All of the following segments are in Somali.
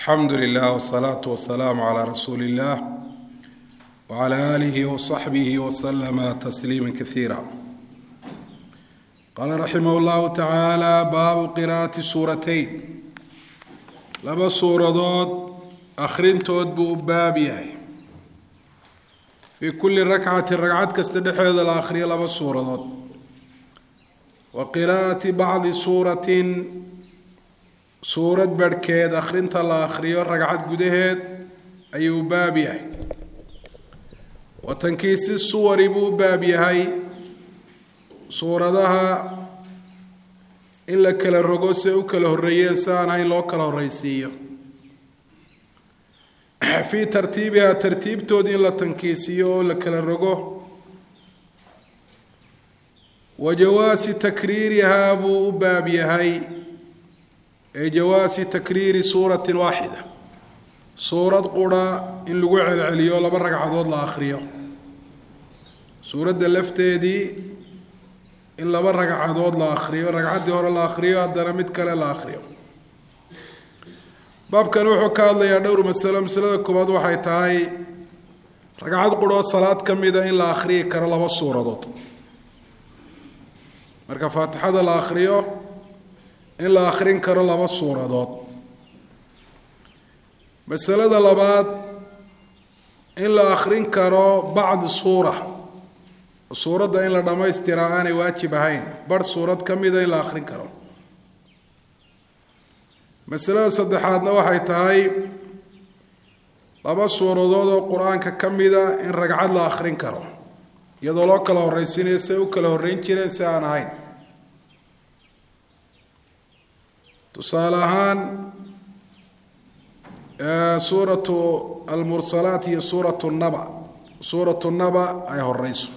الحمد لله والصلاة والسلام على رسول الله وعلى آله وصحبه وسلم تسليما كثيرا. قال رحمه الله تعالى: باب قراءة السورتين. laba suuradood akhrintood buu u baab yahay. fii kulli rakcatin ragcad kasta dhexeeda la akhriyo laba suuradood. wa qiraa'ati bacdi suuratin suurad barhkeed akhrinta la akhriyo ragcad gudaheed ayuu u baab yahay. wa tankiisi suwari buu u baab yahay suuradaha in la kala rogo se u kala horreeyeen si aan ahayn loo kala horreysiiyo. fii tartiibihaa tartiibtoodii in la tankiisiyo oo la kala rogo. wa jawaasi takriirihaa buu u baab yahay ee jawaasi takriiri suuratin waaxida, suurad qura in lagu celceliyo laba ragcadood la akhriyo. suuradda lafteedii in laba ragcadood la akhriyo, ragcaddii hore la akhriyo haddana mid kale la akhriyo. baabkan wuxuu ka hadlayaa dhowr masalo. masalada koowaad waxay tahay ragcad quroo salaad ka mida in la akhriyi karo laba suuradood. marka faatixada la akhriyo in la akhrin karo laba suuradood. masalada labaad in la akhrin karo bacdi suura, suuradda in la dhammaystiraa aanay waajib ahayn, barh suurad ka mida in la akhrin karo. masalada saddexaadna waxay tahay laba suuradood oo qur-aanka ka mida in ragcad la akhrin karo iyadoo loo kala horreysiinayo say u kala horreyn jireen si aan ahayn. tusaale ahaan suuratu almursalaat iyo suuratu naba, suuratu naba ay horeyso.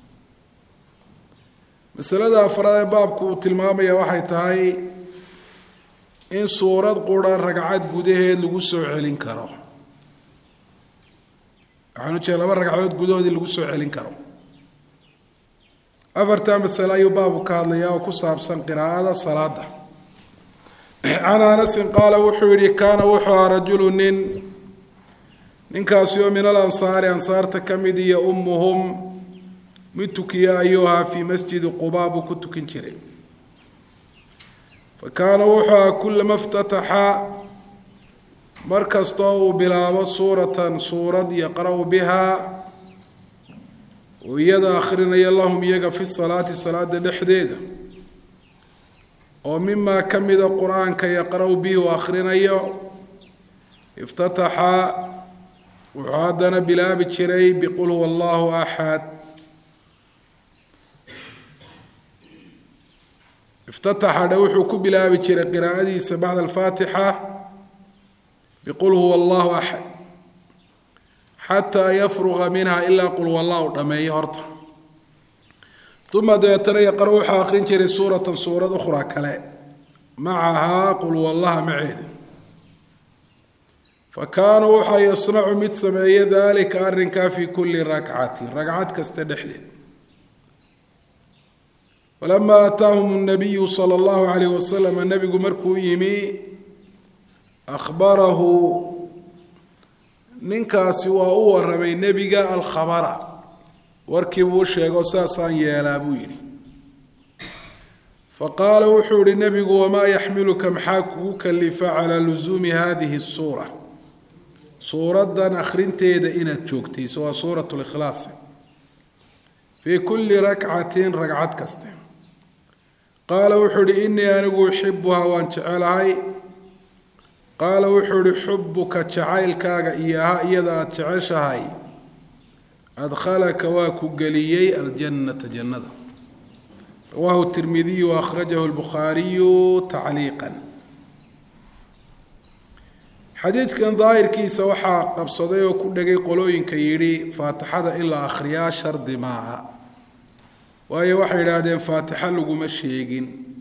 masalada afraad ee baabku uu tilmaamaya waxay tahay in suurad qura ragcad gudaheed lagu soo celin karo. waxaan u jeeda laba ragcadood gudahoodii lagu soo celin karo. afartaa masale ayuu baabku ka hadlayaa oo ku saabsan qiraa'ada salaada. can anasin qaala wuxuu yihi kaana wuxuu ahaa rajulu ninkaasi oo min alansaari ansaarta ka mid iyo ummuhum mid tukiya ayuu ahaa fii masjidi qubaa buu ku tukin jiray. fa kaana wuxuu ahaa kullama iftataxa mar kastoo uu bilaabo suuratan suurad yaqra-u bihaa uu iyada akhrinayo lahum iyaga fi salaati salaada dhexdeeda oo mimaa ka mida qur-aanka yaqra-u bihi uu akhrinayo, iftataxa wuxuu haddana bilaabi jiray biqul huwa allahu axad. iftataxa wuxuu ku bilaabi jiray qiraa'adiisa bacda alfaatixa biqul huwa allahu axad xataa yafruqa minha ilaa qul huwa allah u dhameeyo horta. uma dabeetana yaqra wuxuu akhrin jiray suuratan suurad ukhraa kale macahaa qul huwa allaha maceeda. fa kaana waxaa yasnacu mid sameeya daalika arrinkaa fii kulli rakcatin ragcad kasta dhexdeed. walamaa ataahum nabiyu sala allahu calayh wasalam nebigu markuu yimi akhbarahu ninkaasi waa u waramay nebiga alkhabara, warkii buu sheego saasaan yeelaa buu yidhi. faqaala wuxuu yihi nebigu wamaa yaxmiluka maxaa kugu kalifa calaa lusuumi hadihi suura, suuraddan akhrinteeda inaad joogtayso. waa suurat likhlaas. fii kulli rakcatin ragcad kaste. qaala wuxuu ihi inii anigu uxibuhaa waan jecelahay. qaala wuxuu ihi xubuka jacaylkaaga iyaha iyada aada jeceshahay adkhalaka waa ku geliyey aljannata jannada. rawaahu tirmidiyu waakhrajahu lbukhaariyu tacliiqan. xadiidkan daahirkiisa waxaa qabsaday oo ku dhegay qolooyinka yidhi faatixada in la akhriyaa shardi maaha, waayo waxay yidhaahdeen faatixa laguma sheegin.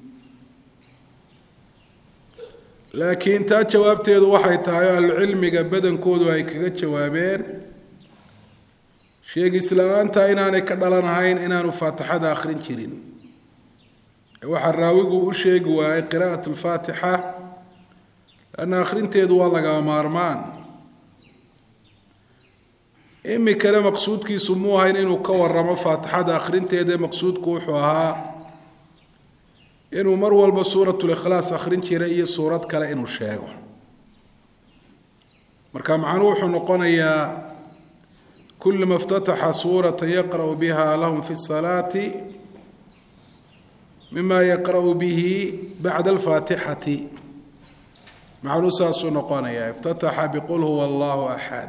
laakiin taa jawaabteedu waxay tahay ahlucilmiga badankoodu ay kaga jawaabeen sheegis la-aanta inaanay ka dhalanahayn inaanu faatixada akhrin jirin. waxaa raawigu u sheegi waayey qiraa'at alfaatixa أنا أخرنتيdu waa laga maarmaan imikana maqsuudkiisu muu ahayn inuu ka waramo faatixada akhrinteeda maqsuudku wuxuu ahaa inuu mar walba suuratul ikhlaas akhrin jiray iyo suurad kale inuu sheego marka macnuhu wuxuu noqonayaa kullama iftataha suuratan yaqra'u biha lahum fi salaati mima yaqra'u bihi ba'da al-faatihati macnuhu saasuu noqonayaa iftataha biqul huwa allahu ahad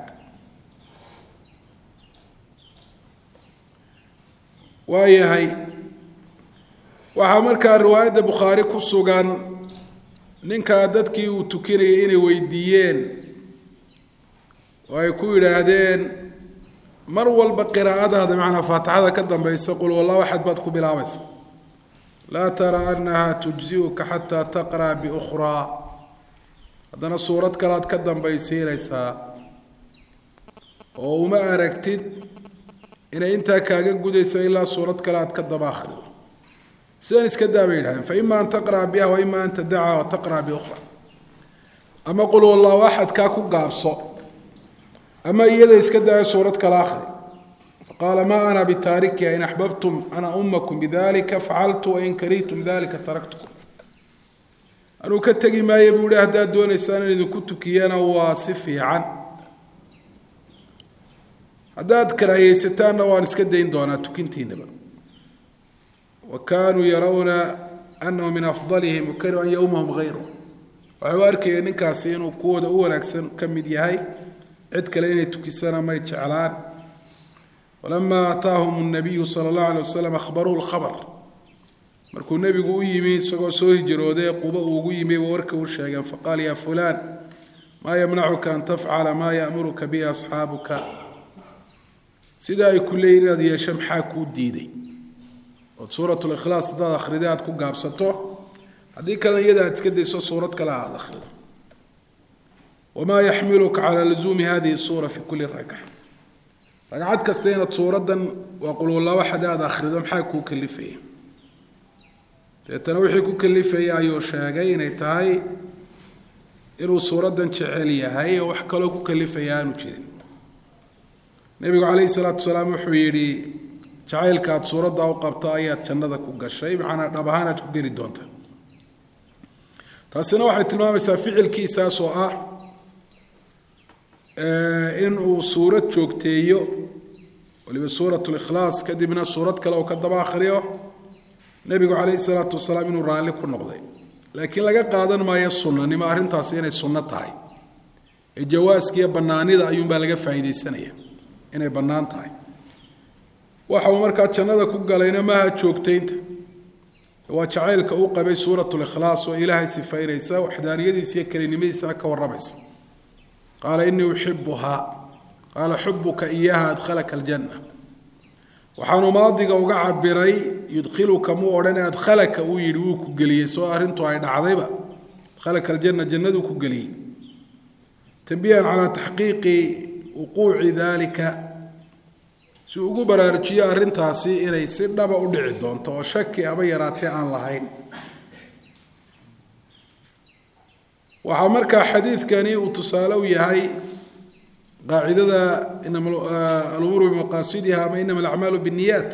waayahay waxaa markaa riwaayadda bukhaari ku sugan ninkaa dadkii uu tukinayay inay weydiiyeen oo ay ku yidhaahdeen mar walba qiraa'adaada macnaa faatixada ka dambaysa qul wallahu axad baad ku bilaabaysa laa tara annaha tujzi'uka xataa taqra'a biukhraa haddana suurad kalead ka dambaysiinaysaa oo uma aragtid inay intaa kaaga gudayso ilaa suurad kale aad ka daba akhrido sidan iska daaba yidhahdeen fa ima an taqra'a biha wa ima an tadaca wa taqra'a biukhra ama qul wallahu axad kaa ku gaabso ama iyada iska daaya suurad kale akhri faqaala ma ana bitaarikiha in axbabtum ana umakum bidalika facaltu wain karihtum dalika taraktukum anuu ka tegi maayo buu yihi haddaad doonaysaan in idinku tukiyana waa si fiican haddaad karaahiyeysataanna waan iska dayn doonaa tukintiinaba wa kaanuu yarawna annahu min afdalihim wakaruu an yawmahum hayru waxay u arkayeen ninkaasi inuu kuwooda u wanaagsan ka mid yahay cid kale inay tukisana may jeclaan walamaa ataahum الnabiyu sala اllahu alay wasalam akhbaruhu lkhabr markuu nebigu u yimi isagoo soo hijrooday quba uugu yimi ba warka u sheegeen faqaal ya fulaan maa yamnacuka an tafcala maa ya'muruka bihi asxaabuka sidaa ay ku leeyihin inaad yeesho maxaa kuu diiday ood suuratul ikhlaas haddaad akhriday aad ku gaabsato haddii kalena iyada aad iska dayso suurad kale aad akhrido wamaa yaxmiluka calaa luzuumi hadihi suura fi kulli ragca ragcad kasta inaad suuraddan waa qul wallahu axad aad akhrido maxaa kuu kalifaya deetana wixii ku kalifaya ayuu sheegay inay tahay inuu suuraddan jecel yahay oo wax kaloo ku kalifaya aanu jirin nebigu calayhi salaatu wasalaam wuxuu yidhi jacaylka aad suuradda u qabto ayaad jannada ku gashay macnaa dhab ahaan aad ku geli doonta taasina waxay tilmaamaysaa ficilkiisaas oo ah in uu suurad joogteeyo waliba suuratu likhlaas kadibna suurad kale oo ka daba akhriyo nebigu calayhi salaatu wasalaam inuu raalli ku noqday laakiin laga qaadan maayo sunnanimo arrintaasi inay sunno tahay ee jawaaskiiyo bannaanida ayuunbaa laga faa'iidaysanaya inay bannaan tahay waxa uu markaa jannada ku galayna maaha joogtaynta waa jacaylka uu qabay suuratul ikhlaas oo ilaahay sifaynaysa waxdaaniyadiisa iyo kelinimadiisana ka warramaysa qaala innii uxibuhaa qaala xubuka iyaha adkhalaka aljanna waxaanu maadiga uga cabiray yudkhiluka muu odhan adkhalaka uu yidhi wuu ku geliyey soo arrintu ay dhacdayba adkhalaka aljanna jannaduu ku geliyey tanbiihan calaa taxqiiqi wuquuci dalika si ugu baraarujiyo arrintaasi inay si dhaba u dhici doonto oo shaki aba yaraatee aan lahayn waxaa markaa xadiidkani uu tusaale u yahay qaacidada inama alumuuru bimaqaasidiha ama inama alacmaalu binniyaat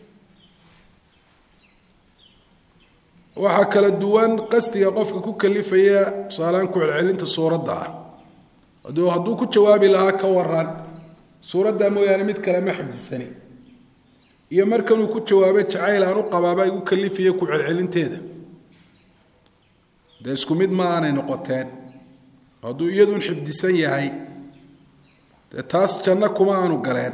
waxaa kala duwan qasdiga qofka ku kalifaya tusaalaan ku celcelinta suuradda ah hadduu ku jawaabi lahaa ka waran suuraddaa mooyaane mid kale ma xifdisani iyo markanuu ku jawaabay jacayl aan u qabaaba igu kalifaya ku celcelinteeda dee isku mid ma aanay noqoteen hadduu iyaduun xifdisan yahay dee taas janno kuma aanu galeen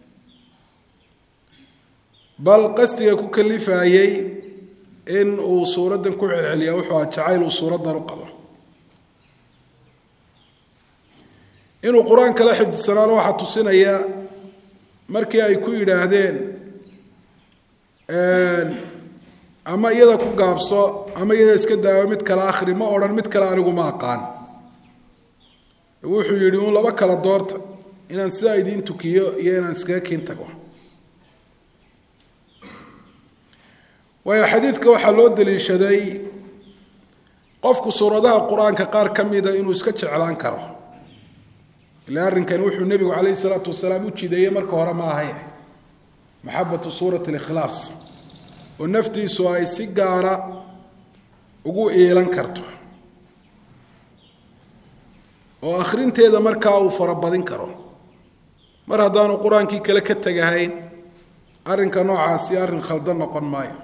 bal qasdiga ku kalifayey in uu suuraddan ku celceliya wuxuu aha jacayl uu suuraddan u qabo inuu qur-aan kala xifdisanaano waxaa tusinaya markii ay ku yidhaahdeen ama iyada ku gaabso ama iyada iska daawo mid kale akhri ma odhan mid kale anigu ma aqaan wuxuu yidhi uun laba kala doorta inaan sidaa idiin tukiyo iyo inaan iskaga kiin tago waayo xadiidka waxaa loo daliishaday qofku suuradaha quraanka qaar kamida inuu iska jeclaan karo ilaa arrinkan wuxuu nabigu kaleey salaatu wasalaam u jideeyay marka hore ma ahayn maxabatu suurat al-ikhlas oo naftiisu ay si gaara ugu eelan karto oo akhrinteeda markaa uu farabadin karo mar haddaanu quraankii kale ka tagahayn arrinka noocaasi arrin khaldan noqon maayo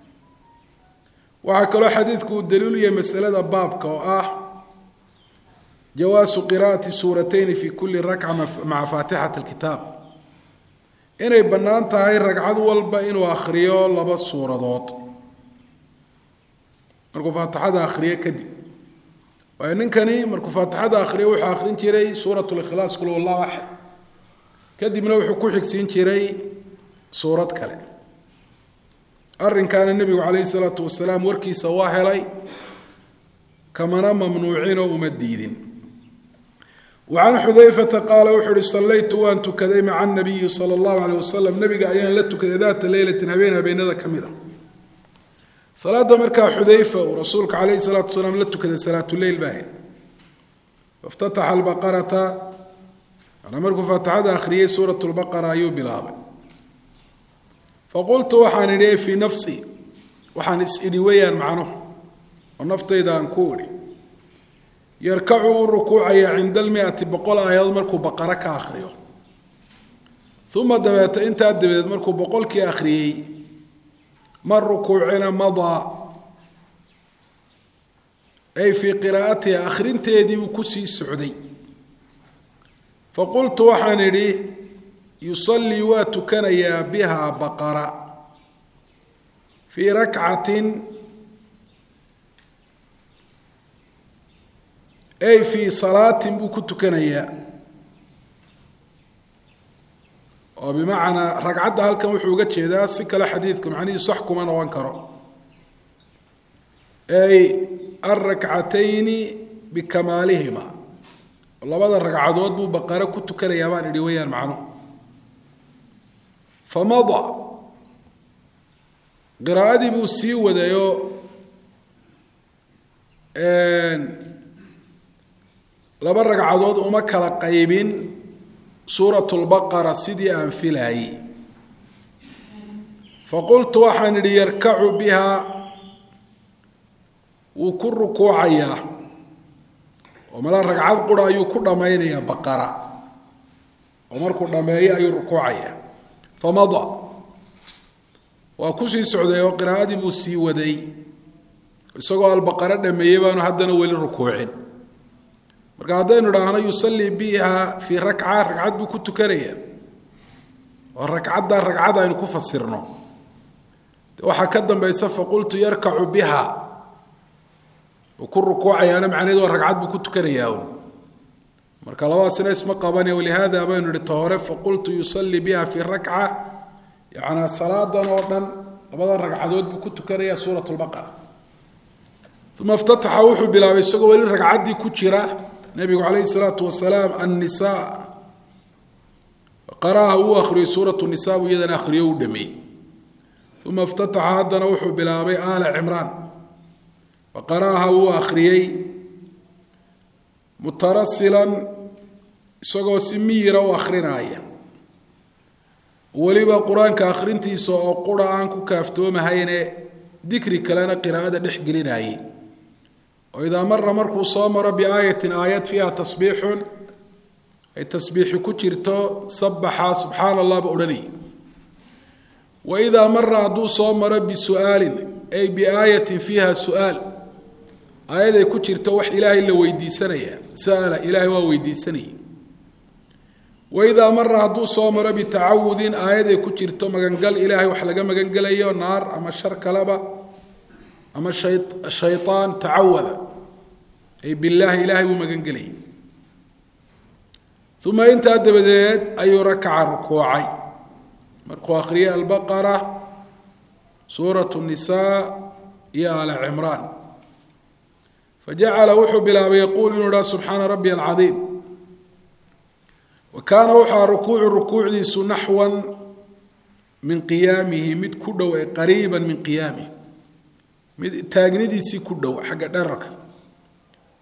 waxa kale xadiidku daliil u yahay mas'alada baabka oo ah jawaasu qiraa'ati suuratayn fi kulli rak'a ma'a faatihati al-kitab inay bannaan tahay ragcad walba inuu akhriyo laba suuradood markuu faatixada akhriyo kadib waa ninkani markuu faatixada akhriyo wuxuu akhrin jiray suuratul ikhlaas qul huwallahu ahad kadibna wuxuu ku xigsiin jiray suurad kale arrinkaana nabigu kaleey salaatu wasalaam warkiisa waa helay kamana mamnuucin oo uma diidin وعن حذيفة قال وحر صليت وأنت كذي مع النبي صلى الله عليه وسلم نبي أيان لتك ذات ليلة بينها بين ذا كمذا صلاة مركا حذيفة ورسولك عليه الصلاة والسلام لتك صلاة الليل باهي فافتتح البقرة أنا مركو فتح هذا آخرية سورة البقرة أيوب الآبا فقلت وحان لي في نفسي وحان اسئلي ويان معنه ونفط إذا أنكوري يركعوا الركوع عند 100 بقول آيات مركو بقرة كآخرية ثم دبت انت دبت مركو بقول كآخرية ما الركوعنا مضى أي في قراءتها آخرين تيدي وكسي السعودي فقلت وحن لي يصلي واتكنيا بها بقرة في ركعة أي في صلاة بكتكنيا وبمعنى ركعتها هل كان وحوقت شيء سكة لحديثكم عني صحكم أنا وانكره أي الركعتين بكمالهما والله بعض الركعات بو بقرة كتكنيا بان رواية معنا فمضى قراءتي بو سيو ودايو لبا ركعدود وما كلا قيبين سورة البقرة سيدي أنفلاي فقلت وحن ليركع بها وكل ركوعيا وملا ركعات قرى يكون ماينيا بقرة ومركو دمايا أي ركوعيا فمضى وكسي سعودي وقراءة بوسي ودي سقوا البقرة دمايا بانو حدنا ولي ركوعين marka hadaynu dhaahno yusalli biha fi rak'ad bu ku tukanaya oo ragcada aynu ku fasirno waxa ka dambaysa faqultu yarka'u biha oo ku rukuucayana macnaheedu ragcad bu ku tukanaya marka labadaasina isma qabanay walihaada baynu dhitoore faqultu yusalli biha fi rak'a yaana salaadan oo dhan labada ragcadood bu ku tukanaya suuratul baqara ثم افتتح وحو بلا بيسقو ولي ركعدي ku jira النبي عليه الصلاة والسلام النساء قرأه هو آخر سورة النساء ويدن آخر يودمي ثم افتتح هذا نوح بلابي آل عمران وقرأها هو آخريي مترسلا سقو سميرا وآخرين آية وليبا قرآن كآخرين تيسو قرآن كافتوما هين ذكري كلانا قراءة نحقلين آية وإذا مر صامر بآية آيات فيها تصبيح أي تسبيح كترتو صبح سبحان الله بأولي وإذا مر عدو صامر بسؤال أي بآية فيها سؤال آية كترتو وح إلهي اللي ويدي سنية سأل إلهي وويدي سنية وإذا مر عدو صامر بتعوذ آية كترتو مغنقل إلهي وحلقا مغنقل أيو النار أما الشرك لبا أما الشيطان تعوذ أي بالله إلهي ومغنقلي ثم انت بدأت أي ركع ركوعي مركو آخرية البقرة سورة النساء يا آل عمران فجعل وحو بلا ويقول إنه سبحان ربي العظيم وكان وحى ركوع ليس نحوا من قيامه مد كدو قريبا من قيامه تاجندي سي كدو حق درك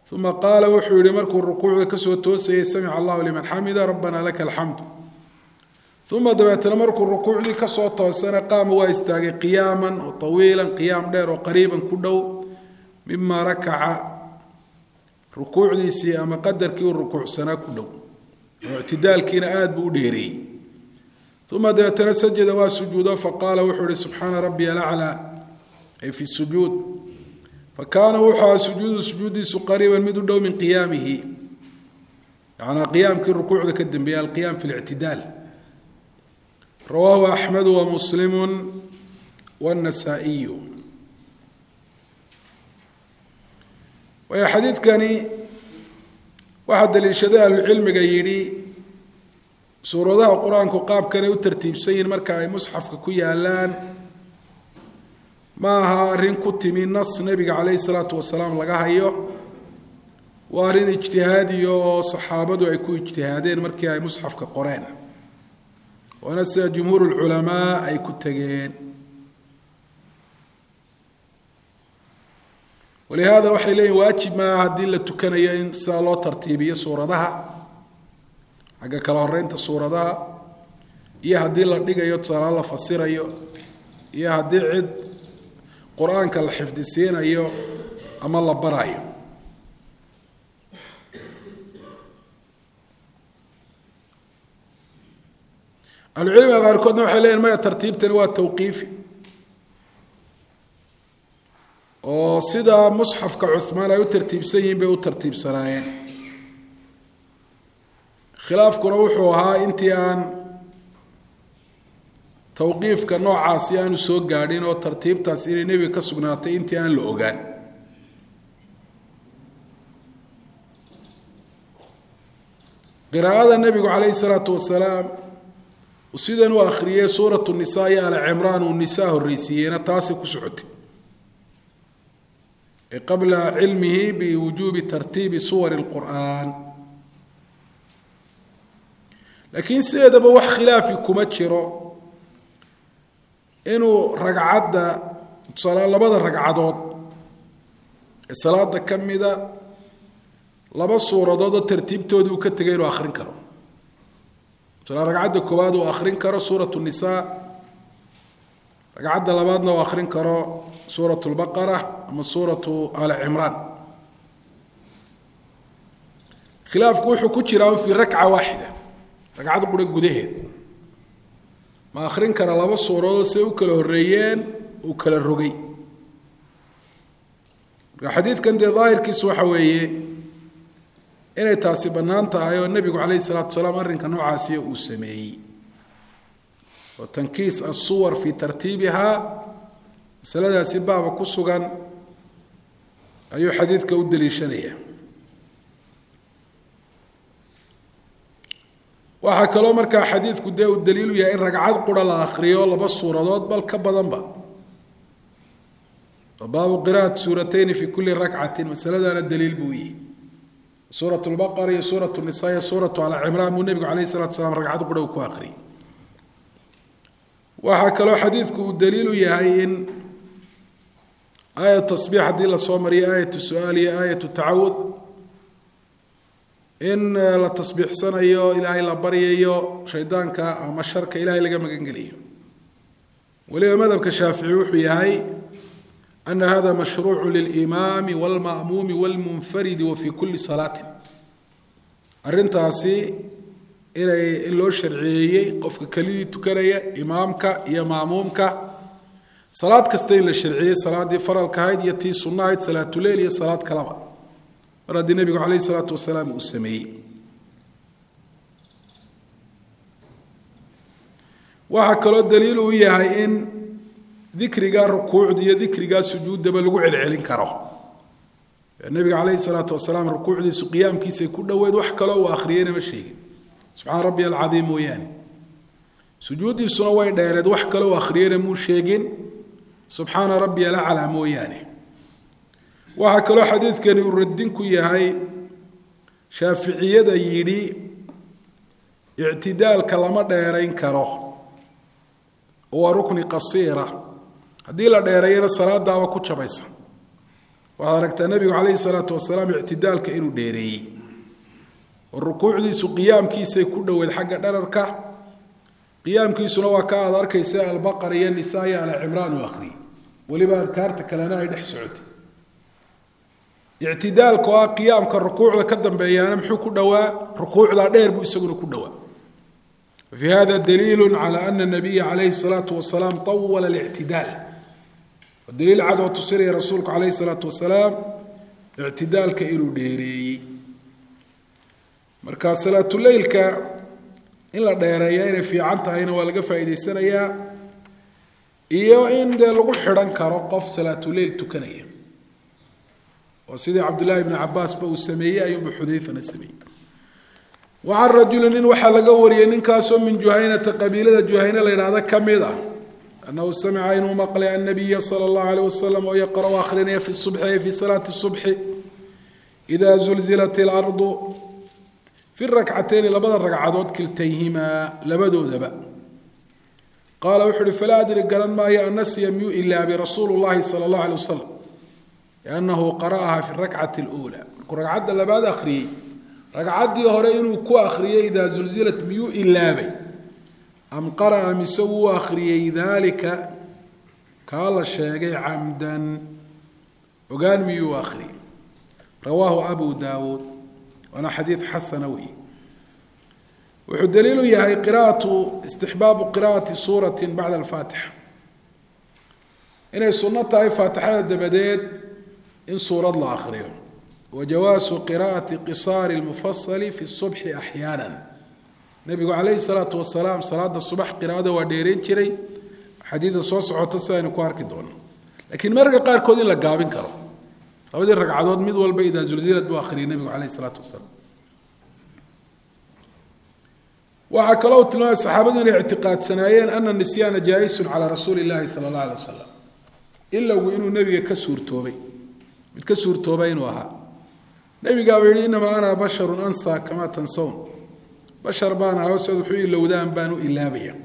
ثم قال wuxuu yihi markuu rukuucda kasoo toosayay samica allahu liman xamida rabbana laka alxamdu uma dabeetana markuu rukuucdii kasoo toosana qaama waa istaagay qiyaaman oo tawiilan qiyaam dheer oo qariiban ku dhow mima rakaca rukuucdiisii ama qadarkii uu rukuucsanaa ku dhow oo ictidaalkiina aad buu u dheereeyey uma dabeetana sajada waa sujuudo faqaala wuxuu ihi subxaana rabbiya alaclaa ay fi sujuud fakaana wuxuu sujuudu sujuudiisu qariiban mid u dhow min qiyaamihi yanaa qiyaamkii rukuucda ka dambeeyey alqiyaam fi lictidaal rawaahu axmedu wa muslimu wاnnasaa'iyu waayo xadiidkani waxaa daliishaday ahlucilmiga yidhi suuradaha qur-aanku qaabkanay u tartiibsan yihiin marka ay musxafka ku yaalaan ma aha arrin ku timi nas nebiga calayhi salaatu wasalaam laga hayo waa arrin ijtihaadiyo oo saxaabadu ay ku ijtihaadeen markii ay musxafka qoreen waana sida jumhuur lculamaa ay ku tegeen walihaada waxay leeyihin waajib maaha haddii la tukanayo in sidaa loo tartiibiyo suuradaha xagga kala horeynta suuradaha iyo haddii la dhigayo tusaalahaan la fasirayo iyo haddii cid qur-aanka la xifdisiinayo ama la barayo ahlucilmiga qaarkoodna waxay leeyihin maya tartiibtani waa tawqiifi oo sida musxafka cuhmaan ay u tartiibsan yihiin bay u tartiibsanaayeen khilaafkuna wuxuu ahaa intii aan tawqiifka noocaasi aanu soo gaadhin oo tartiibtaasi inay nebiga ka sugnaatay intii aan la ogaan qiraa'ada nebigu calayhi salaatu wasalaam sidan uu akhriyey suuratu nisaa iyo alcimraan uu nisaa horreysiiyeyna taasi ku socotay qabla cilmihi biwujuubi tartiibi suwari اlqur'aan laakiin sideedaba wax khilaafi kuma jiro inuu ragcadda tusaale labada ragcadood ee salaada ka mida laba suuradood oo tartiibtoodii uu ka tegay inuu akhrin karo tusaale ragcadda koowaad uu akhrin karo suuratu nisaa ragcadda labaadna uu akhrin karo suuratu lbaqara ama suuratu ali cimraan khilaafku wuxuu ku jiraa fii rakca waaxida ragcad qura gudaheed ma akhrin kara laba suuradood siday u kala horreeyeen uu kala rogay marka xadiidkan dee daahirkiisu waxa weeye inay taasi bannaan tahay oo nebigu calayhi salaatu wasalaam arrinka noocaasiya uu sameeyey oo tankiis asuwar fii tartiibihaa masaladaasi baaba ku sugan ayuu xadiidka u daliishanaya waxaa kaloo markaa xadiidku dee uu daliilu yahay in ragcad qura la akhriyo laba suuradood bal ka badanba baabu qira'ati suuratayni fi kuli rakcatin masaladaana daliil buu yihi suuratu lbaqara iyo suuratu nisaa iyo suuratu ali cimraan buu nebigu calayhi salatu wasalaam ragcad qura uu ku akhriyey waxaa kaloo xadiidku uu daliilu yahay in aayat tasbiix haddii lasoo mariyo aayatu su-aal iyo aayatu tacawud in la tasbiixsanayo ilaahay la baryayo shaydaanka ama sharka ilaahay laga magan geliyo weliba madhabka shaafici wuxuu yahay ana hada mashruucu lilimaami walma'muumi walmunfaridi wa fii kulli salaatin arrintaasi in loo sharciyeeyey qofka kelidii tukanaya imaamka iyo maamuumka salaad kasta in la sharciyey salaaddii faralka ahayd iyo tii sunna ahayd salaatuleyl iyo salaad kalaba mar haddii nebigu calayhi salaatu wasalaam uu sameeyey waxaa kaloo daliil u yahay in dikrigaa rukuucda iyo dikrigaa sujuuddaba lagu celcelin karo nebiga calayhi salaatu wasalaam rukuucdiisu qiyaamkiisay ku dhoweyd wax kaloo uu akhriyeyna ma sheegin subxaana rabbi alcadiim mooyaane sujuuddiisuna way dheereed wax kaloo uu akhriyeyna muu sheegin subxaana rabbi alaclaa mooyaane waxaa kaloo xadiidkani uu radin ku yahay shaaficiyada yidhi ictidaalka lama dheerayn karo waa rukni qasiira haddii la dheereeyana salaadaaba ku jabaysa وحركت النبي عليه الصلاة والسلام اعتدال كإنه ديري والركوع دي سو قيام كيسي كله والحق درركه قيام كيسو نوا كاد أركيساء البقرة النساء على عمران وآخري ولبا كارتك لنا يدح سعودي اعتدال كوا قيام كالركوع لكدم بيانا محو كدوا ركوع لا دير بو يسغلو كدوا في هذا دليل على أن النبي عليه الصلاة والسلام طول الاعتدال والدليل عدو تصير رسولك عليه الصلاة والسلام اعتدال كإلو ديري مركز صلاة الليل إلا ديريين في عنتا هنا والقى فايدي سنيا إيو إن لغو حران كرقف صلاة الليل تكنيا وسيدي عبد الله بن عباس بو السمية يوم حذيفة السمية وعن رجل إن وحل قوري إن كاسو من جهينة قبيلة جهينة لين هذا كميدا أنه سمع إنه مقلع النبي صلى الله عليه وسلم ويقرأ آخرين في الصبح في صلاة الصبح إذا زلزلت الأرض في الركعتين لبدا الركعات كلتيهما لبدوا ذبا قال وحر فلا أدري قرن ما هي الناس يميو إلا برسول الله صلى الله عليه وسلم لأنه قرأها في الركعة الأولى الركعات لبدا أخري ركعات دي هورين كو أخري إذا زلزلت ميو إلا بي أم قرأ مسو أخري ذلك قال الشيخ عمدا وقال ميو أخري رواه أبو داود وأنا حديث حسنوي وحدليل يهي قراءة استحباب قراءة سورة بعد الفاتحة إن السنة هي فاتحة الدبدات إن سورة الله آخرين وجواز قراءة قصار المفصل في الصبح أحيانا النبي عليه الصلاة والسلام صلاة الصبح قراءة وديرين كري حديث الصوص عطسين كوارك دون لكن مرقى قار كودين لقابين كرو طبعا الركعات مد والبيضة زلزلت بآخرين النبي عليه الصلاة والسلام وعكلوا تلميذ الصحابة اعتقاد سنايين أن النسيان جائز على رسول الله صلى الله عليه وسلم إلا وإنه النبي كسور توبي بتكسور توبين وها نبي قال إنما أنا بشر أنسى كما تنسون بشر بانا وسد حي لو ذا بانوا إلا بيا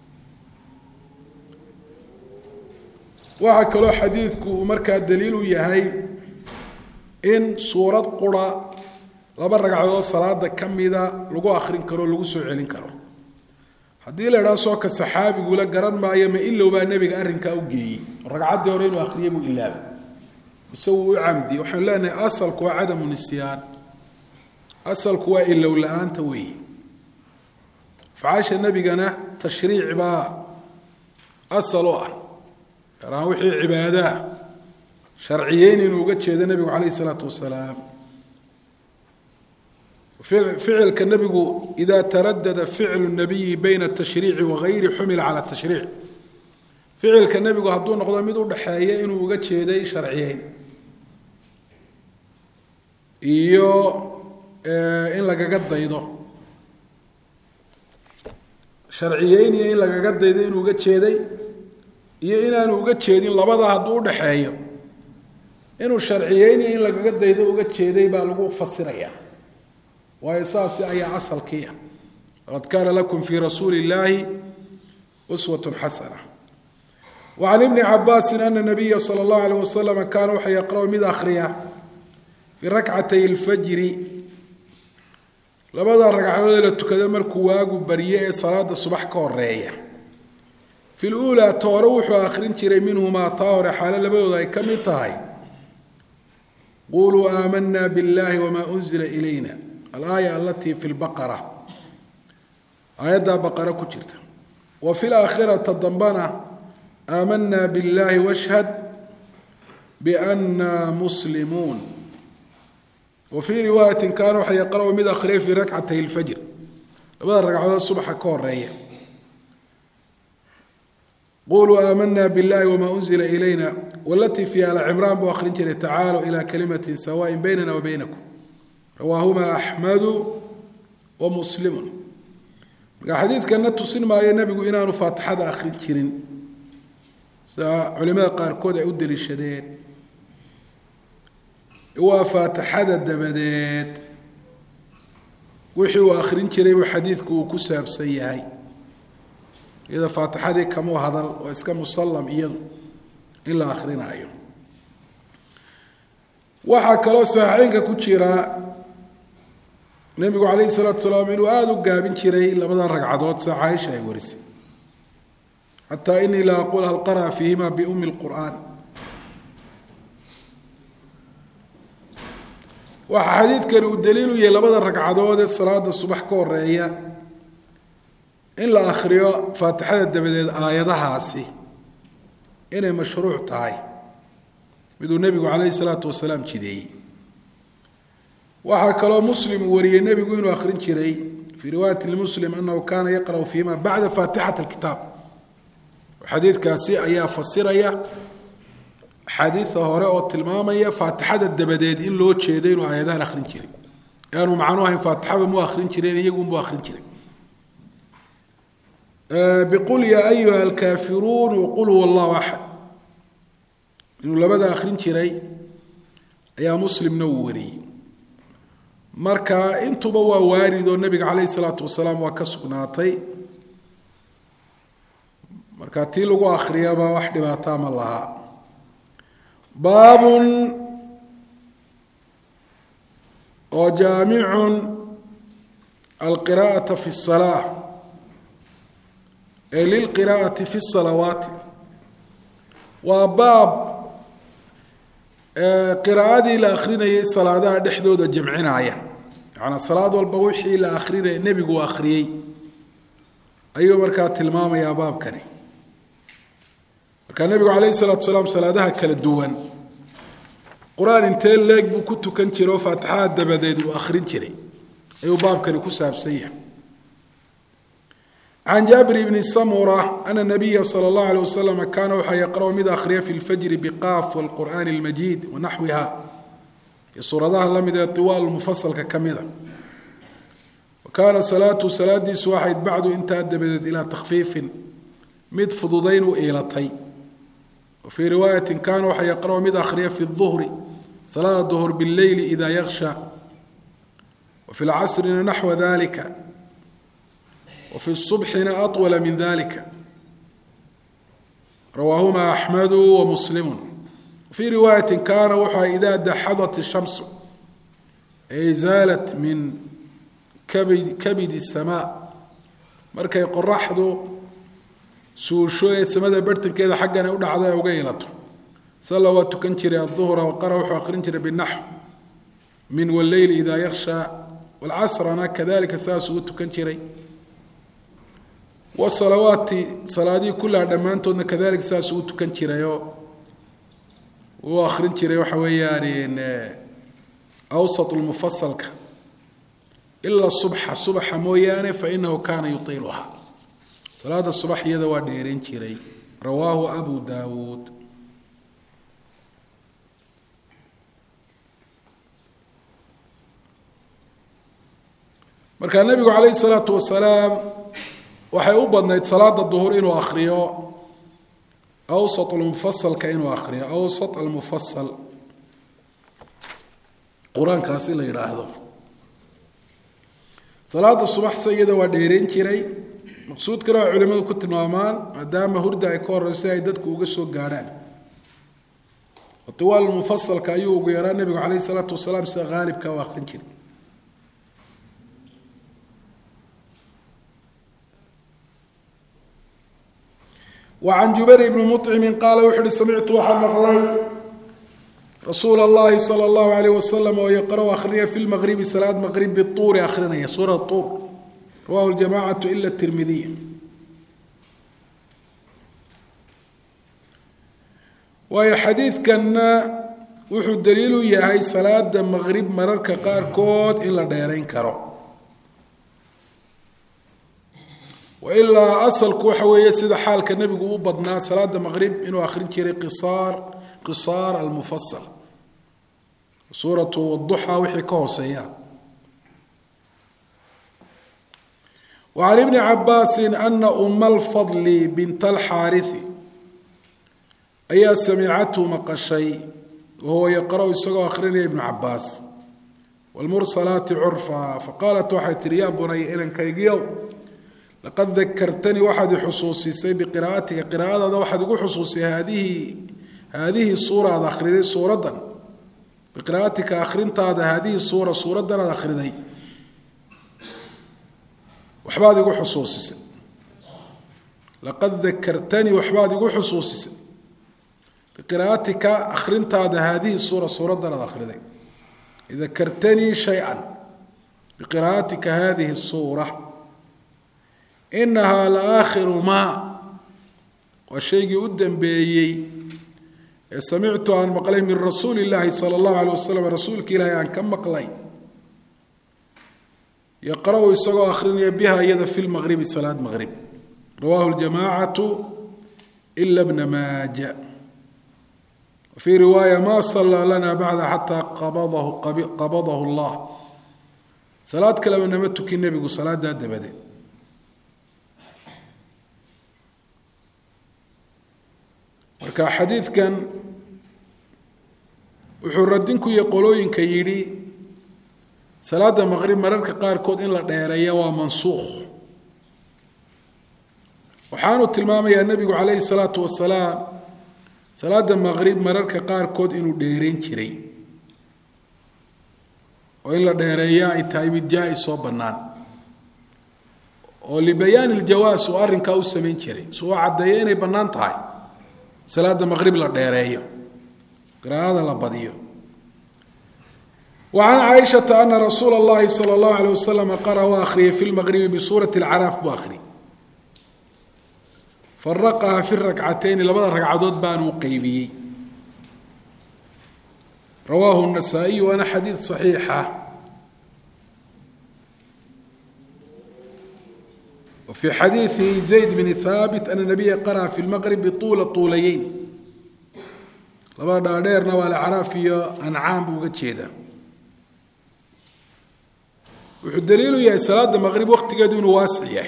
وعكلوا حديثك ومركا الدليل يهي إن سورة قرى لبا ركعدود صلاة كميدا لغو آخرين كرو لغو سوعلين كرو haddii la yiraahdo soo ka saxaabigu la garan maayo ma ilaa baa nabiga arrinka u geeyay ragcadii hore inuu akhriyay buu ilaabay isagoo camdi waxaan leenahay asalku waa cadamu nisyaan asalku waa ilaa la'aanta weey faasha nabigana tashriic baa asalo ah karaan wixii cibaada sharciyeyn inuu uga jeedo nabigu kaleey salaatu wasalaam فعل كالنبي إذا تردد فعل النبي بين التشريع وغيره حمل على التشريع فعل كالنبي هدون نقضى مدور دحايا إنه وقت شيدي شرعيين إيو إن لقى قد ضيضه شرعيين إن لقى قد ضيضه إنه وقت شيدي إيو إنه وقت شيدين لبضا هدور دحايا إنه شرعيين إن لقى قد ضيضه وقت شيدي بالغو فصريا وإساس أي عسل كيا قد كان لكم في رسول الله أسوة حسنة وعن ابن عباس أن النبي صلى الله عليه وسلم كان وحي يقرأ من آخرها في ركعتي الفجر لبدا الركعة لتكدم الكواق بريئة صلاة الصبح كورية في الأولى تروح آخرين تري منهما طاهر حالا لبدا كم طاهي قولوا آمنا بالله وما أنزل إلينا الآية التي في البقرة آية بقرة كتيرت وفي الآخرة تضمنا آمنا بالله واشهد بأننا مسلمون وفي رواية كانوا حيقرأوا مذا خريف في ركعتي الفجر بدأ الركعة الصبح كورية قولوا آمنا بالله وما أنزل إلينا والتي في آل عمران بآخرين تعالوا إلى كلمة سواء بيننا وبينكم رواهما أحمد ومسلم حديث كان تصين ما النبي إنه فاتحة آخر كرين علماء قاركود يؤد للشديد وفاتحة الدبدات وحي آخرين كرين وحديثك وكسب سيئي إذا فاتحة كمو هذا وإسكا مسلم إيضا إلا آخرين أيضا waxaa kaloo saxiixeynka ku jira nebigu calayhi salaatu wasalaam inuu aada u gaabin jiray labada ragcadood sida caaisha ay warisay xataa inii la aqul hal qara'a fiihima biumi lqur'aan. waxaa xadiidkani uu daliil u yahay labada ragcadood ee salaada subax ka horeeya in la akhriyo faatixada dabadeed aayadahaasi inay mashruuc tahay miduu nebigu calayhi salaatu wasalaam jideeyey. waxaa kaloo muslim uu wariyey nebigu inuu akhrin jiray fii riwaayati lmuslim anahu kaana yaqra'u fiihima bacda faatixati alkitaab. xadiidkaasi ayaa fasiraya axaadiida hore oo tilmaamaya faatixada dabadeed in loo jeeday inuu aayadahan akhrin jiray aanu macnu ahayn faatixaba mu akhrin jireen iyagunbu akhrin jiray. biqul yaa ayuha alkaafiruun waqul huwa allahu axad inuu labada akhrin jiray ayaa muslimna uu wariyey. marka intuba waa waarid oo nebiga calayhi salaatu wasalaam waa ka sugnaatay, marka tii lagu akhriyaba wax dhibaataa ma laha. baabun oo jaamicun alqiraa'ata fi الsalaa ay lilqiraa'ati fi الsalawaati. waa baab qiraa'adii la akhrinayay salaadaha dhexdooda jamcinaya, yaani salaad walba wixii la akhrinaya nebigu akhriyey ayuu markaa tilmaamayaa baabkani. marka nebigu calayhi salaatu wasalaam salaadaha kala duwan qur-aan intee leeg buu ku tukan jiray oo faatixada dabadeed uu akhrin jiray ayuu baabkani ku saabsan yahay. can jaabir bni samura ana nabiya sala allahu alayh wasalam kaana waxaa yaqra'u mid akhriya fi lfajri biqaaf walqur'aani almajiid wanaxwiha iyo suuradaha la mid ee tiwaal mufasalka ka mida. wa kaana salaatu salaadiisu waxayd bacdu intaa dabadeed ilaa takhfiifin mid fududayn u iilatay. وفي رواية كان وxa يقرأ mid أkriya في الظهر صلاة الظهر بالليل إذا يغشى وفي العصرna نحو ذلك وفي الصبحna أطول من ذلك رواهما أحمد ومسلم. وفي رواية كان wxa إذا دحضت الشمس أي زالت من كبد السماء markay qoraxdu suusho ee samada bartankeeda xaggana u dhacday uga yeelato salla waa tukan jiray adduhra waqara wuxuu akhrin jiray binaxw min wallayl idaa yakhsha walcasrana kadalika saas ugu tukan jiray wasalawaati salaadihii kullaha dhammaantoodna kadalika saas ugu tukan jirayoo uu akhrin jiray waxa weeyaan awsat lmufasalka ila subaxa mooyaane fainahu kaana yutiiluha. salaada subax iyada waa dheeran jiray. rawaahu abu daawuud. markaa nebigu calayhi salaatu wasalaam waxay u badnayd salaada duhur inuu akhriyo awsat almufasalka inuu akhriyo awsat almufasal qur-aankaasi la yidhaahdo. salaada subaxse iyada waa dheeran jiray. maqsuudkana waa culimadu ku tilmaamaan maadaama hurda ay ka horeyso ay dadku uga soo gaadhaan. tiwaal mufasalka ayuu ugu yaraa nebigu calayhi salaatu wasalaam sida haalibka u akhrin jiray. وعن جبير بن مطعم قال wuxu uhi samictu waxaan maqlay rasuul الlahi salى الlahu عalيه wasalam oo yaqrأu akhrinaya fi lmaqribi salaad maqrib bituuri akhrinaya suura tuur. rawahu ljamacatu ila tirmidiya. waayo xadiidkanna wuxuu daliil u yahay salaada maqrib mararka qaarkood in la dheerayn karo. wailaa asalku waxa weeye sida xaalka nebigu u badnaa salaada maqrib inuu akhrin jiray qisaar almufasal suuratu duxa wixii ka hooseeya. وعن ابن عباس أن أم الفضل بنت الحارث أyaa samicathu maqashay wahuwa yaqra'u isagoo akhrinaya ibnu cabaas wاlmursalaati curfa faqaalat waxay tihi yaa bunay inankaygiyow laqad dakartanii waxaad i xusuusisay biqiraa'atika qiraa'adaada waxaad igu xusuusay haadihi suura aad akhriday suuraddan biqira'atika akhrintaada haadihi suura suuraddan aad akhriday waxbaad igu xusuusisay laqad dakartanii waxbaad igu xusuusisay biqira'atika akhrintaada haadihi suura suuraddan aad akhriday dakartanii shay-an biqira'atika hadihi suura inahaa laakhiru maa waa shaygii u dambeeyey ee samictu aan maqlay min rasuuli illaahi sala allahu alay wasalam rasuulka ilaahay aan ka maqlay yaqra-u isagoo akhrinaya biha iyada fi lmaqribi salaad maqrib rawaahu ljamaacatu ila bna maaja wafii riwaaya ma sallaa lana bacda xataa qabadahu allah salaad kaleba nama tukin nebigu salaadaa dabadeed marka xadiidkan wuxuu radin ku yahay qolooyinka yidhi salaada maqrib mararka qaarkood in la dheereeya waa mansuukh waxaanu tilmaamayaa nebigu calayhi salaatu wasalaam salaada maqrib mararka qaarkood inuu dheereyn jiray oo in la dheereeya ay tahay mid jaa-is oo bannaan oo libayaani iljawaas uu arrinkaa u samayn jiray si uu caddeeyo inay bannaan tahay salaada maqrib la dheereeyo qiraa'ada la badiyo وعن عائشة أن رسول الله صلى الله عليه وسلم قرأ وأخري في المغرب بسورة العراف وأخري فرقها في الركعتين لبدا ركعدود بانوا قيبيي رواه النسائي وأنا حديث صحيحة وفي حديث زيد بن ثابت أن النبي قرأ في المغرب بطول الطوليين لبدا ديرنا والعراف أنعام بوجهدا wuxuu daliilu yahay salaada maqrib waqtigeedu inuu waasic yahay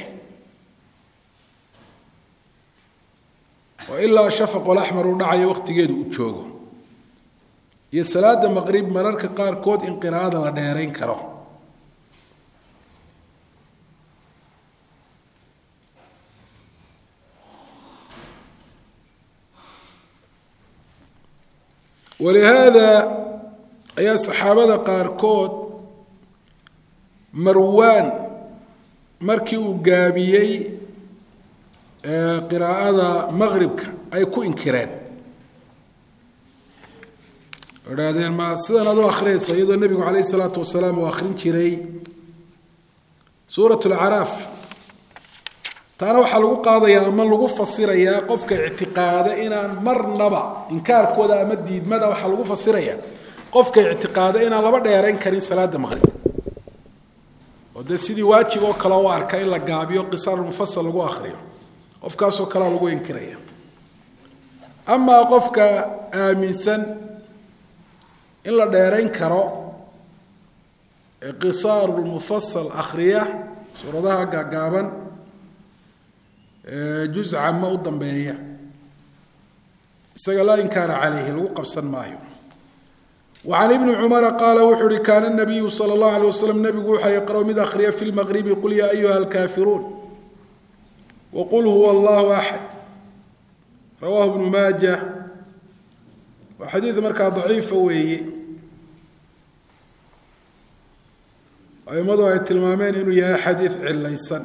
oo ilaa shafaqul axmar uu dhacayo waqtigeedu uu joogo iyo salaada maqrib mararka qaarkood in qiraa'ada la dheerayn karo ولهذا ayaa saxaabada qaarkood marwaan markii uu gaabiyey qiraa'ada maqribka ay ku inkireen idhaahdeen ma sidan adoo akhriyaysa iyadoo nebigu calayhi salaatu wasalaam uu akhrin jiray suurat alcaraaf taana waxaa lagu qaadayaa ama lagu fasirayaa qofka ictiqaada inaan marnaba inkaarkooda ama diidmada waxaa lagu fasirayaa qofka ictiqaada inaan laba dheerayn karin salaada maqrib oo de sidii waajib oo kale u arka in la gaabiyo qisaar mufasal lagu akhriyo qofkaasoo kalea lagu inkiraya amaa qofka aaminsan in la dheerayn karo ee qisaaru mufasal akhriya suuradaha gaagaaban juzca ma u dambeeya isaga laa inkaara calayhi lagu qabsan maayo وعن ابن عمر قال وحري كان النبي صلى الله عليه وسلم نبي وحي يقرأ من أخرية في المغرب قل يا أيها الكافرون وقل هو الله أحد رواه ابن ماجه وحديث مركز ضعيف وهي أي موضوع التلمامين إنه يا حديث عليسان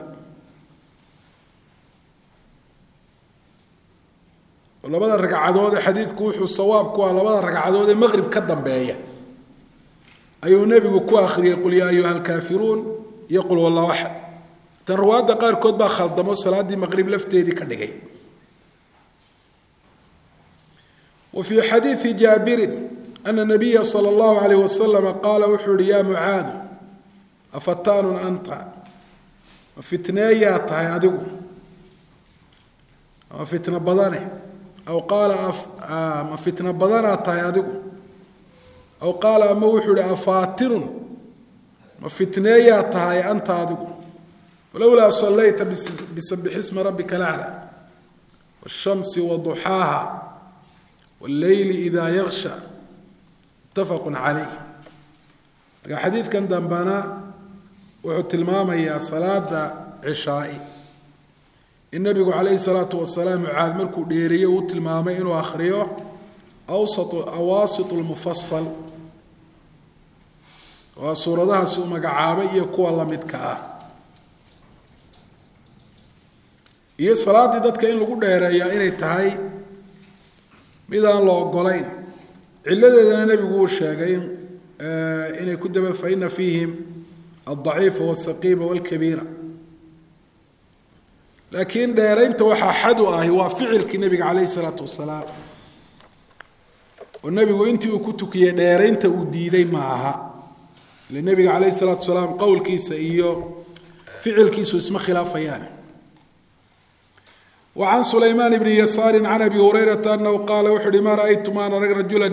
labada ragcadood xadiidku wuxuu sawaab ku ah labada ragcadood ee maqrib ka dambeeya ayuu nabigu ku akhriyay qul yaa ayuha alkaafiruun iyo qul wallahu ahad tan ruwaada qaarkood baa khaldamo salaadii maqrib lafteedii ka dhigay وفي حديث جابر أن النبي صلى الله عليه وسلم قال وحر يا معاذ أفتان أنت وفتنيات هذه وفتنة بدنه أو قال ما فتنة بدنا تايادو أو قال ما وحد أفاتر ما فتنة يا تاي أنت هادو ولولا صليت بسبح اسم ربك الأعلى والشمس وضحاها والليل إذا يغشى متفق عليه الحديث كان دنبانا وحد الماما يا صلاة عشائي النبي عليه الصلاة والسلام عاد مركو ديريه وتلمامه إنه أخريه أواسط المفصل waa suuradahaasi uu magacaabay iyo kuwa la midka ah iyo salaadii dadka in lagu dheereeyaa inay tahay mid aan la ogolayn ciladeedana nebigu uu sheegay inay ku daba fa ina fiihim aldaciifa walsaqiima walkabiira laakiin dheeraynta waxaa xad u ahi waa ficilkii nebiga calayhi isalaatu wasalaam oo nebigu intii uu ku tukiyey dheeraynta uu diiday ma aha ile nebiga calayhi isalaatu wasalaam qowlkiisa iyo ficilkiisu isma khilaafayaan وعن سليمان بن يسار عن أبي هريرة أنه قال وحري ما رأيت ما أنا رجلا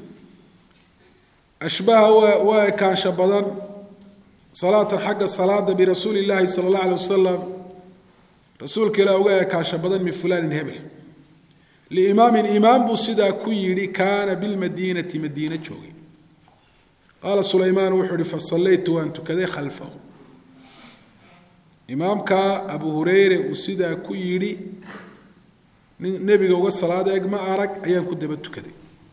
أشبه وكان شبضا صلاة حق الصلاة برسول الله صلى الله عليه وسلم رسول كلا وكان شبضا من فلان هبل لإمام إمام بسدا كيري كان بالمدينة مدينة شوقي قال سليمان وحري فصليت وأنت كذا خلفه إمامك أبو هريرة وسيدا كيري نبي جوج الصلاة أجمع أرك أيام كنت بتكذي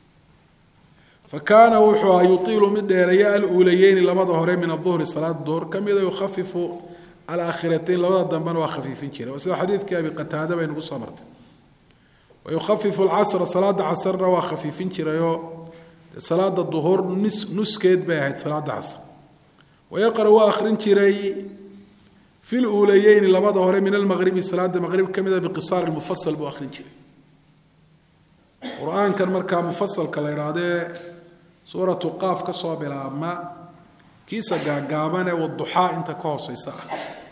فكان وحوا يطيل من الريال الأوليين لما ظهرين من الظهر صلاة الظهر كم إذا يخفف على آخرتين لما ضمن وخفيفين كذا وسيد حديث كأبي قتادة بين قصة مرت ويخفف العصر صلاة عصر وخفيفين كذا صلاة الظهر نس كيد بيعت صلاة العصر ويقرأ آخرين كذا في الأوليين لما ظهر من المغرب صلاة المغرب كم إذا بقصار المفصل بآخرين كذا القرآن كان مركب مفصل كالإرادة سورة قاف كصواب العامة كيسا قابانة والضحى انت كوصي ساعة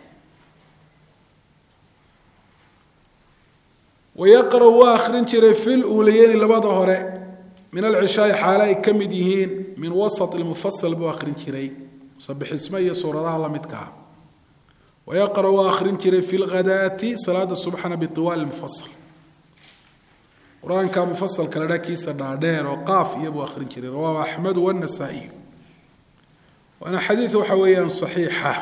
ويقرأ آخرين كذا في الأوليين لما ظهر من العشاء حالي كم ديهين من وسط المفصل بآخرين كذا صبح اسمية سورة الله متكعب ويقرأ آخرين كذا في الغداة صلاة الصبح بطوال المفصل قرآن كان مفصل كلا كيسا دادير وقاف يبو آخرين كذا رواه أحمد والنسائي وأنا حديثه حويا صحيحة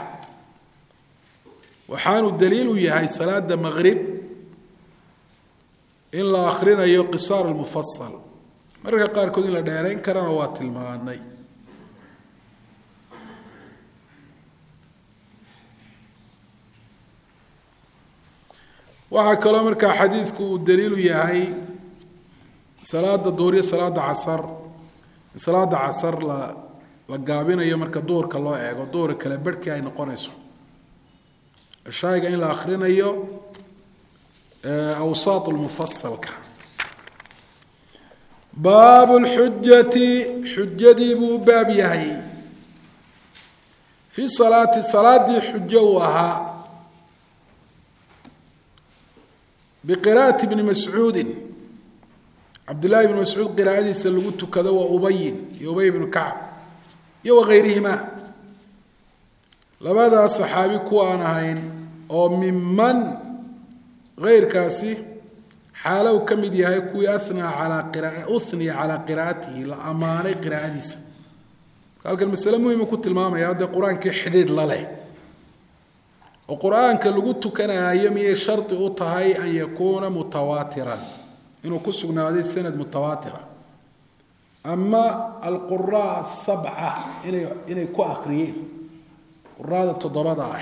وحان الدليل هي صلاة المغرب إلا آخرين أي قصار المفصل مرة قال كون إلا دائرين كرنا وات المغاني waxaa kaloo markaa xadiidku uu daliilu yahay salaada duhur iyo salaada casar la gaabinayo marka duhurka loo eego duhur kale barhkii ay noqonayso shayga in la akhrinayo awsaat almufassalka baabu lxujati xujadii buu baab yahay fi salaati salaadii xujo uu ahaa بقراءة ابن مسعود عبد الله بن مسعود قراءة سلوت كذا وأبي بن كعب وغيرهما لماذا الصحابي كوانا هين أو ممن غير كاسي حاله كم دي هاي كوي أثنى على قراءته لأمانة قراءته قال المسألة مهمة كنت الماما يا هذا القرآن كحديد لله وقرآن كاللغة كان يمي شرط أطهي أن يكون متواترا إنه كسبنا هذه السنة متواترة أما القراء السبعة إنه يكون آخرين قراء التضبط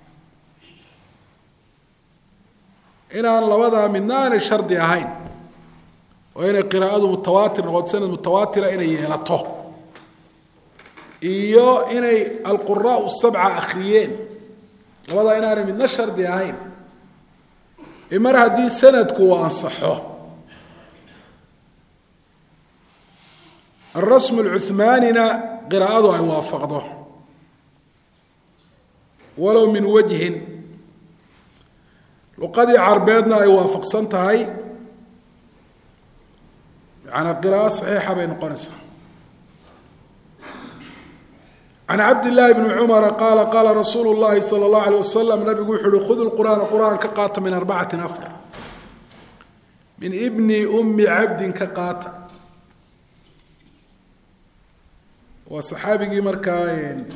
إن الله وضع من نار الشرط أهين وإن قراءة متواترة وقد سنة متواترة إنه يلطه إيو إنه القراء السبعة آخرين labada inaanay midna shardi ahayn mar haddii sanadku uu ansaxo الرسم العثمانينا قراءته أي وافقده ولو من وجه لقد عربيتنا أي وافق سنتهاي يعني قراءة صحيحة بين قرصها عن عبد الله بن عمر قال رسول الله صلى الله عليه وسلم نبي يقول خذوا القرآن كقاطع من 4 نفر من ابن أم عبد كقاطع وصحابي مركاين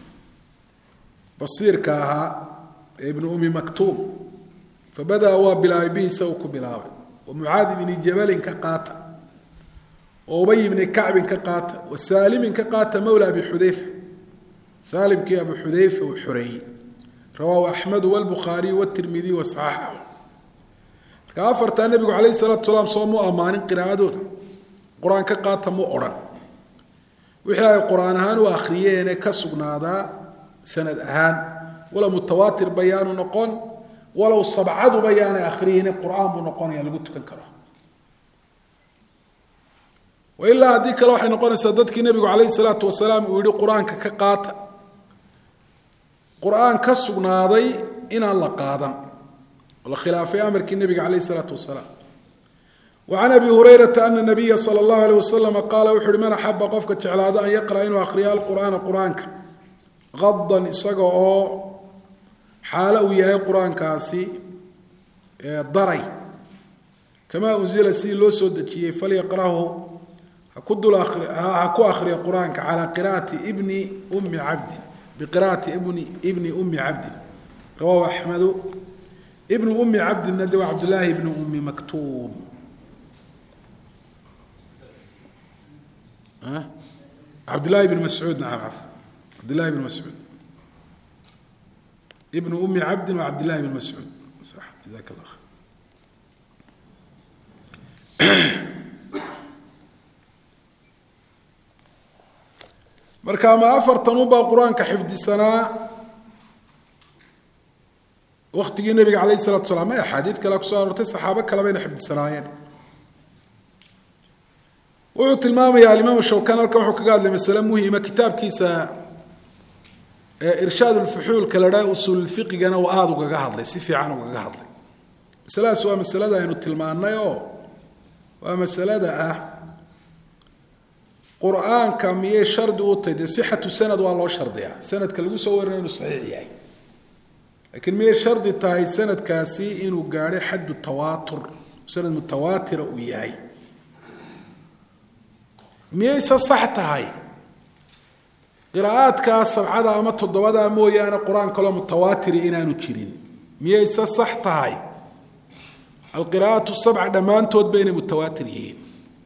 بصير كاها ابن أم مكتوم فبدأ هو بلاعبيه سوق بلاعب ومعاذ بن جبل كقاطع وأبي بن كعب كقاطع وسالم كقاطع مولى أبي حذيفة saalimkii abu xudayfa uu xoreeyey rawaahu axmedu walbukhaariyu watirmidiy wasaxaxahu marka afartaa nebigu calayhi salaatu salaam soo mu ammaanin qiraa'adooda qur-aan ka qaata mu odhan wixii ay qur-aan ahaan u akhriyeen ee ka sugnaadaa sanad ahaan walow mutawaatir bayaanu noqon walow sabcaduba yaanay akhriyeyne qur-aan buu noqonaya lagu tukan karo wailaa haddii kale waxay noqonaysaa dadkii nebigu calayhi salaatu wasalaam uu yihi qur-aanka ka qaata qur-aan ka sugnaaday inaan la qaadan oo la khilaafay amarkii nebiga calayhi salaatu wasalaam وعن أبي هريرة أن النبي صلى الله عليه وسلم قال وحر من أحب قفك جعلاده أن يقرأ إنه أخرياء القرآن قرآنك غضا إساقه حاله وياه قرآن كاسي ضري كما أنزل سي لو سودتشي فليقرأه هكو أخري قرآنك على قراءة ابن أم عبد بقراءة ابن أم عبد رواه أحمد ابن أم عبد الندوى عبد الله ابن أم مكتوم عبد الله بن مسعود نعم عبد الله بن مسعود ابن أم عبد وعبد الله بن مسعود صح جزاك الله خير marka ma afartan u baa quraanka xifdisanaa waqtigii nabiga calayhi salaatu wasalaam ay xadiid kale ku soo aroortay saxaabo kale bayna xifdisanaayeen wuxuu tilmaamayaa alimaam shawkani halkan wuxuu kaga hadlay masale muhiima kitaabkiisa irshaad ulfuxuul kala dhaa usul fiqigana uu aada ugaga hadlay si fiican ugaga hadlay masaladaas waa masalada aynu tilmaannay oo waa masalada ah qur-aanka miyay shardi u tahay dee sixatu sanad waa loo shardiyaa sanadka lagu soo warinayo inuu saxiix yahay laakiin miyay shardi tahay sanadkaasi inuu gaadhay xaddu tawaatur sanad mutawaatira uu yahay miyayse sax tahay qiraa'aadkaa sabcada ama toddobada mooyaane qur-aan kaloo mutawaatiri inaanu jirin miyayse sax tahay alqiraa'atu sabca dhammaantood ba inay mutawaatir yihiin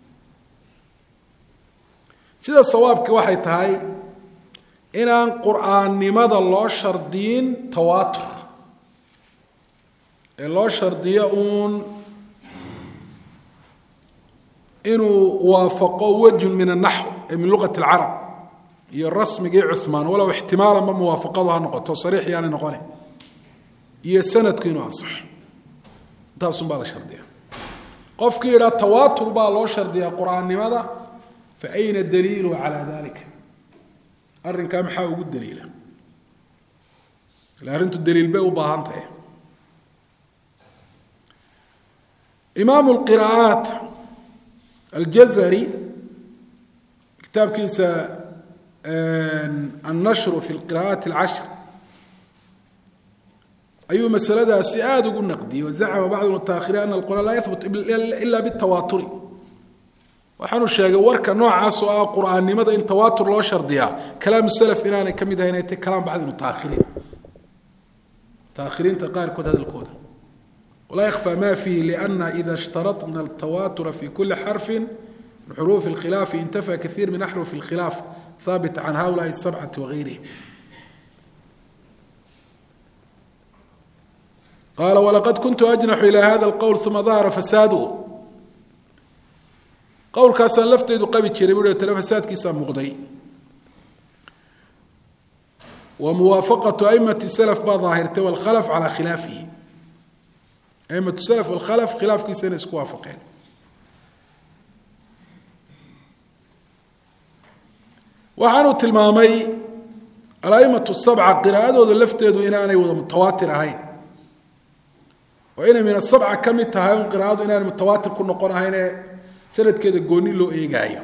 sida sawaabki waxay tahay inaan qur-aannimada loo shardiyin tawaatur ee loo shardiyo uun inuu waafaqo wajhun min annaxw ee min luqati alcarab iyo rasmigii cuhmaan walow ixtimaalan ma muwaafaqadu ha noqoto sariix yaanay noqone iyo sanadku inuu ansaxo intaasun baa la shardiya qofkii yidhaha tawaatur baa loo shardiyaa qur-aannimada fa ayna daliilu calaa dalika arrinkaa maxaa ugu daliila ila arrintu daliil bay u baahan tahay imaamu lqiraa'aat aljazari kitaabkiisa annashru fi lqiraa'aati alcashr ayuu masaladaasi aada ugu naqdiyey wazacama bacdu mutaakhiriin ana alqur'aan laa yahbut ila bitawaaturi waxaanu sheegay warka noocaas oo ah qur-aannimada in tawaatur loo shardiyaa kalaamu salaf inaanay ka mid ahayn ay tahay kalaam bacdi mutaakhiriin mutaakhiriinta qaarkood hadalkooda walaa yakhfaa ma fiihi lianna ida ishtaratna altawaatura fi kuli xarfin min xuruufi alkhilaafi intafa kaiir min axrufi alkhilaaf haabita can haulaai asabcati waغayrihim qaala walaqad kuntu ajnaxu ila hada alqowl uma dahara fasaaduhu qowlkaasaan lafteedu qabi jiray buu tale fasaadkiisaa muuqday wa muwaafaqatu aimati salaf baa daahirtay walkhalaf calaa khilaafihi aimatu salaf walkhalaf khilaafkiisa inay isku waafaqeen waxaanuu tilmaamay alaimatu sabca qiraa'adooda lafteedu inaanay wada mutawaatir ahayn oo inay min asabca ka mid tahay un qiraa'adu inaanay mutawaatir ku noqon ahaynee sanadkeeda gooni loo eegaayo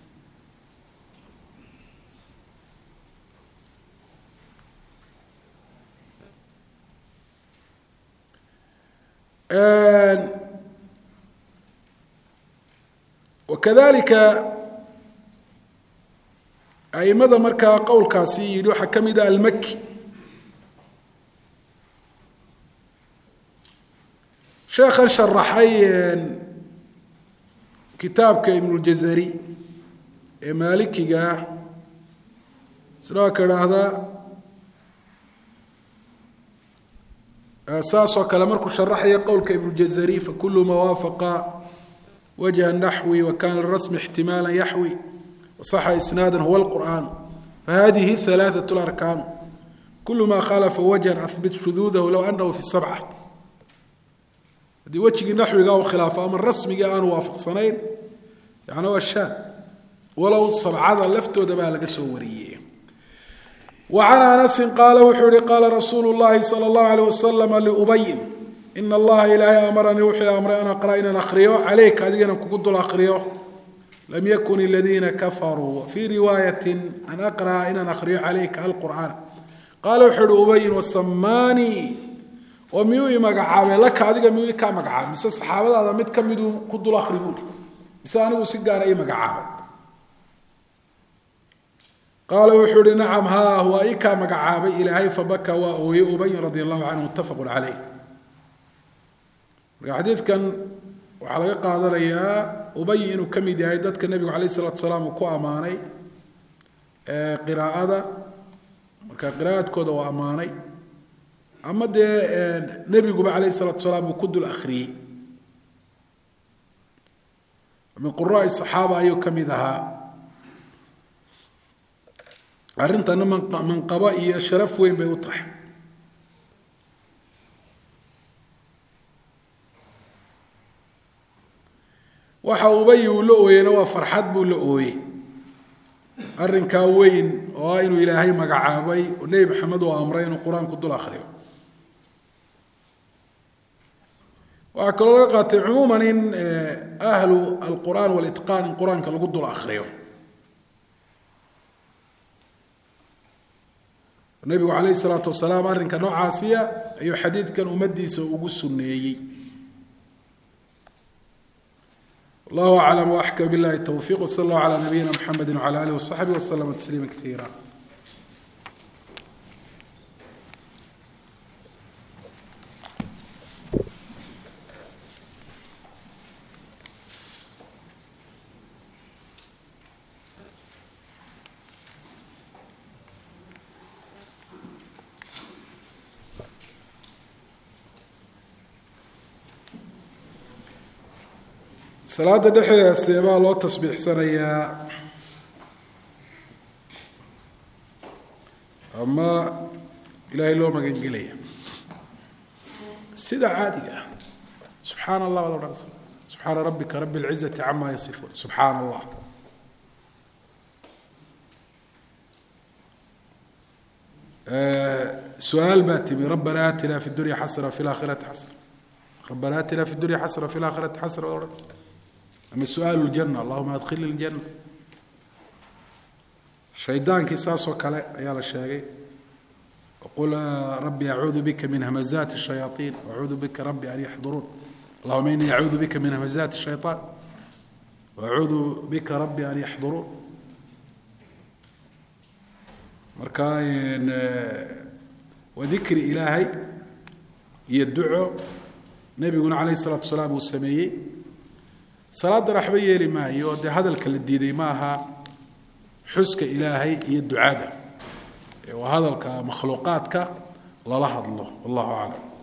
wakadalika aimada markaa qowlkaasi yidhi waxaa ka mid ah almaki sheekhan sharaxay kitaabka ibnuljazari ee maalikiga sidoo kale saasoo kale markuu sharaxaya qowlka ibnu jazari fakulu ma waafaqa wajha naxwi wakana lirasmi ixtimaala yaxwi wasaxa isnaada huwa lqur'aan fahadihi halaaثaة اlarkaan kul ma khalafa wajhan ahbit shuduudahu low anahu fi sabca haddii wejigii naxwiga u khilaafo ama rasmigii aanu waafaqsanayn yani waa shaad walow sabcada laftooda baa laga soo wariyey. وعن أنس قال وxuu hi qاla رasuuل اللahi صلى الله عليه وسلم لأبي إن الlaha ilaahay أمرnii wuxuu أمray an أقرأ inaan أkriyo عalayka adigana kugu dul أkriyo لم ykن الذيina كفروا وفي رواaية أن أقرأa inaan أkriyo عalayka القرآن qaala wuxuu hi أبي وسmاnي oo miyuu i magacaabay laka adiga miyuu kaa magacaabay mise saxaabadaada mid ka miduu ku dul أkri buui mise anigu si gaara i magacaabay qaala wuxuu hi nacam haa waa ii kaa magacaabay ilaahay fabaka waa ooye ubay radi allahu canhu muttafaqu caleyh. marka xadiidkan waxaa laga qaadanayaa ubay inuu ka mid yahay dadka nebigu calayh salatu salaam uu ku ammaanay qiraa'ada marka qiraa'adkooda waa ammaanay ama dee nebiguba calayh salatu salaam uu ku dul akhriyey min quraai saxaaba ayuu ka mid ahaa. arrintana manqabo iyo sharaf weyn bay u tahay. waxa ubay uu la ooyena waa farxad buu la ooyey arrinkaa weyn oo ah inuu ilaahay magacaabay oo nebi maxamed uu amray inuu qur-aanku dul akhriyo. waxaa kaloo laga qaatay cumuuman in ahlu alqur'aan walitqaan in qur-aanka lagu dul akhriyo. nebigu calayh isalaatu wasalaam arrinka noocaasiya ayuu xadiidkan ummaddiisa ugu sunneeyey. wallahu aclam waaxkam billahi towfiiq wsala allahu calaa nabiyina mxamedi wcala alih wasaxbi waslama tasliima kaiira. salaada dhexdeeda seebaa loo tasbiixsanayaa ama ilaahay loo magangelaya sida caadiga ah subxaana allah wad odhanaysa subxaana rabbika rabi اlcizati cama yasifuun subxaana allah. su-aal baa timi rabbana aatina fi dunya xasana fi laakhirati xasana rabbana aatina fi dunya xasana fi laakhirati xasana wad odhanaysa ama su-aal اljana allahuma adkhilni اljana. shaydaankii saasoo kale ayaa la sheegay qul rabbi acuudu bika min hamazaati الshayaaطiin wacuudu bika rabbi an yaxduruun allahuma inii acuudu bika min hamazaati الshayطaan wacuudu bika rabbi an yaxduruun. marka waa dikri ilaahay iyo duco nebiguna calayh الsalaatu wasalaam uu sameeyey. salaaddan waxba yeeli maayo dee hadalka la diiday ma aha xuska ilaahay iyo ducada waa hadalka makhluuqaadka lala hadlo wallahu aclam.